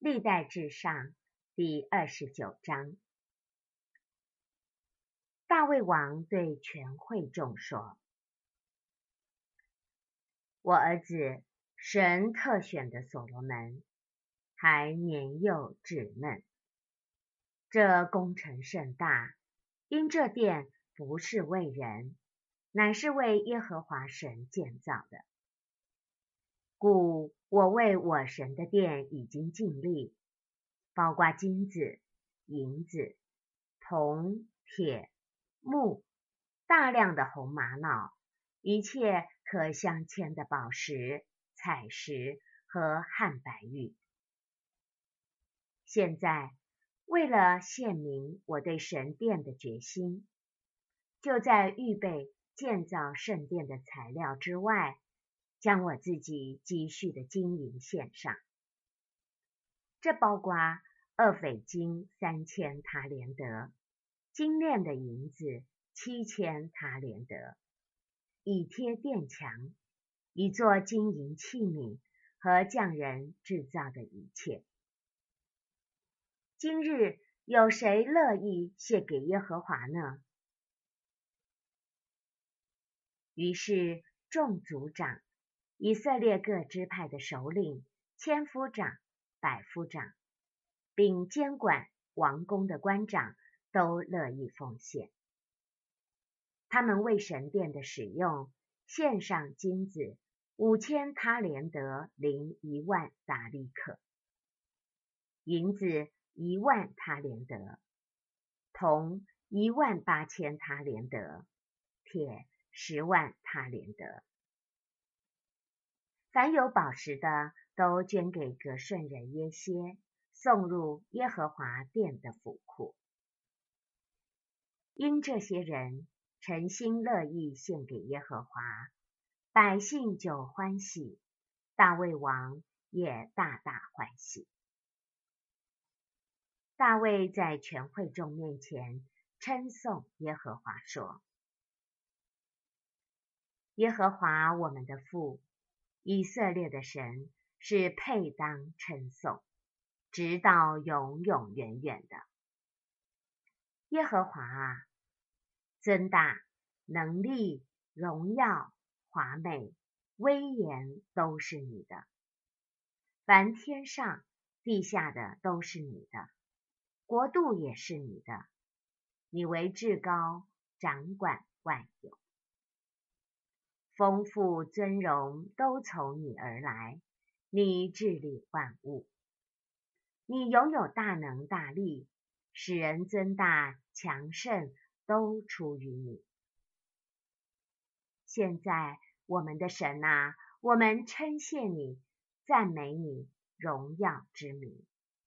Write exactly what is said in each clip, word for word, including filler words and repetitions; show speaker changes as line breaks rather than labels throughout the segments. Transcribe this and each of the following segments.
历代志上第二十九章。大卫王对全会众说：我儿子神特选的所罗门，还年幼稚嫩，这工程甚大，因这殿不是为人，乃是为耶和华神建造的。故我为我神的殿已经尽力，包括金子、银子、铜、铁、木，大量的红玛瑙，一切可镶嵌的宝石、彩石和汉白玉。现在，为了显明我对神殿的决心，就在预备建造圣殿的材料之外，将我自己积蓄的金银献上。这包括二斐金三千塔连德，精炼的银子七千塔连德，以贴殿墙，以做金银器皿和匠人制造的一切。今日有谁乐意献给耶和华呢？于是众族长、以色列各支派的首领、千夫长、百夫长，并监管王宫的官长都乐意奉献。他们为神殿的使用献上金子五千他连德零一万达利克，银子一万他连德，铜一万八千他连德，铁十万他连德。凡有宝石的，都捐给革顺人耶歇，送入耶和华殿的府库。因这些人诚心乐意献给耶和华，百姓就欢喜，大卫王也大大欢喜。大卫在全会众面前称颂耶和华说：耶和华我们的父，以色列的神是配当称颂，直到永永远远的。耶和华啊，尊大、能力、荣耀、华美、威严都是你的，凡天上地下的都是你的，国度也是你的，你为至高，掌管万有。丰富尊荣都从你而来，你治理万物。你拥有大能大力，使人尊大强盛都出于你。现在我们的神啊，我们称谢你，赞美你荣耀之名。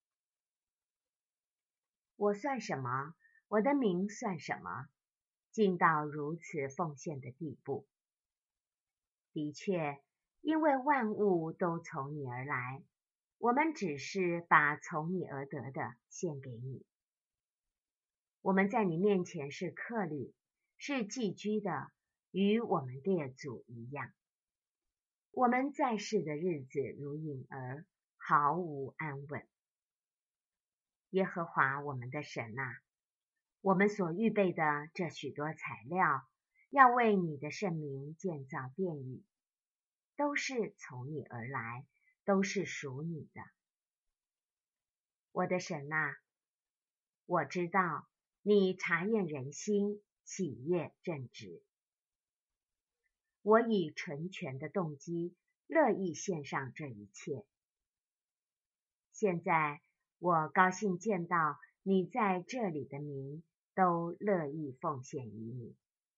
我算什么？我的名算什么？竟到如此奉献的地步。的确，因为万物都从你而来，我们只是把从你而得的献给你。我们在你面前是客旅，是寄居的，与我们列祖一样。我们在世的日子如影儿，毫无安稳。耶和华我们的神啊，我们所预备的这许多材料，要为你的圣名建造殿宇，都是从你而来，都是属你的。我的神啊，我知道你察验人心，喜悦正直。我以纯全的动机，乐意献上这一切。现在我高兴见到你在这里的民都乐意奉献于你。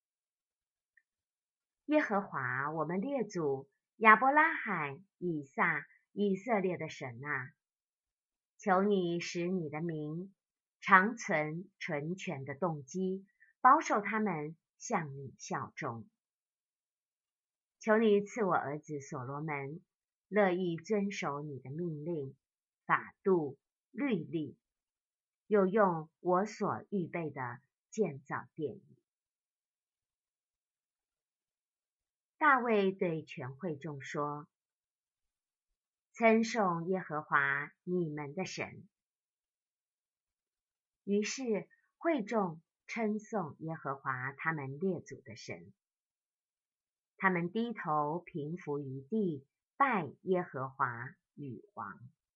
耶和华我们列祖亚伯拉罕、以撒、以色列的神啊，求你使你的名长存纯全的动机，保守他们向你效忠。求你赐我儿子所罗门乐意遵守你的命令、法度、律例，又用我所预备的建造殿宇。大卫对全会众说： 称颂耶和华你们的神。于是会众称颂耶和华他们列祖的神，他们低头平伏于地，拜耶和华与王。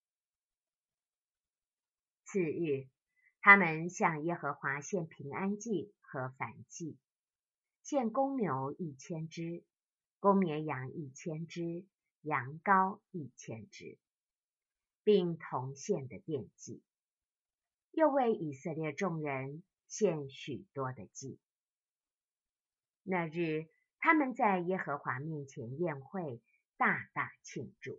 次日，他们向耶和华献平安祭和燔祭，献公牛一千只，公绵羊一千只，羊羔一千只，并同献的奠祭，又为以色列众人献许多的祭。那日，他们在耶和华面前宴会，大大庆祝。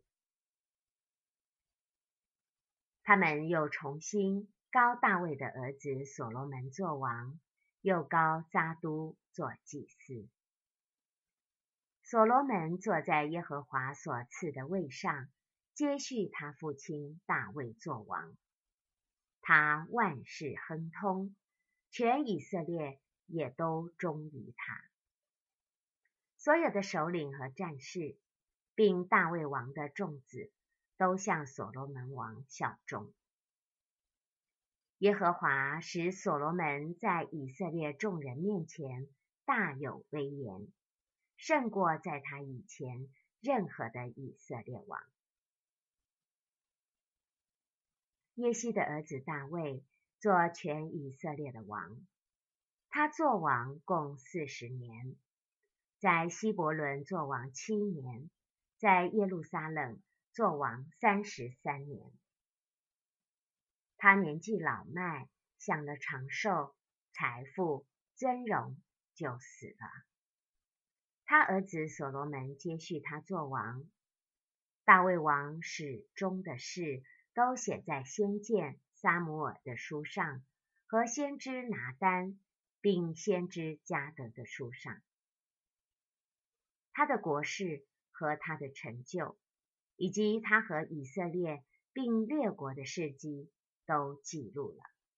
他们又重新膏大卫的儿子所罗门作王，又膏撒督做祭司。所罗门坐在耶和华所赐的位上，接续他父亲大卫作王。他万事亨通，全以色列也都忠于他。所有的首领和战士，并大卫王的众子，都向所罗门王效忠。耶和华使所罗门在以色列众人面前大有威严，胜过在他以前任何的以色列王。耶西的儿子大卫做全以色列的王，他作王共四十年，在希伯伦作王七年，在耶路撒冷作王三十三年。他年纪老迈，享了长寿、财富、尊荣，就死了。他儿子所罗门接续他作王。大卫王始终的事都写在先见撒母耳的书上和先知拿单并先知迦得的书上。他的国事和他的成就，以及他和以色列并列国的事迹都记录了。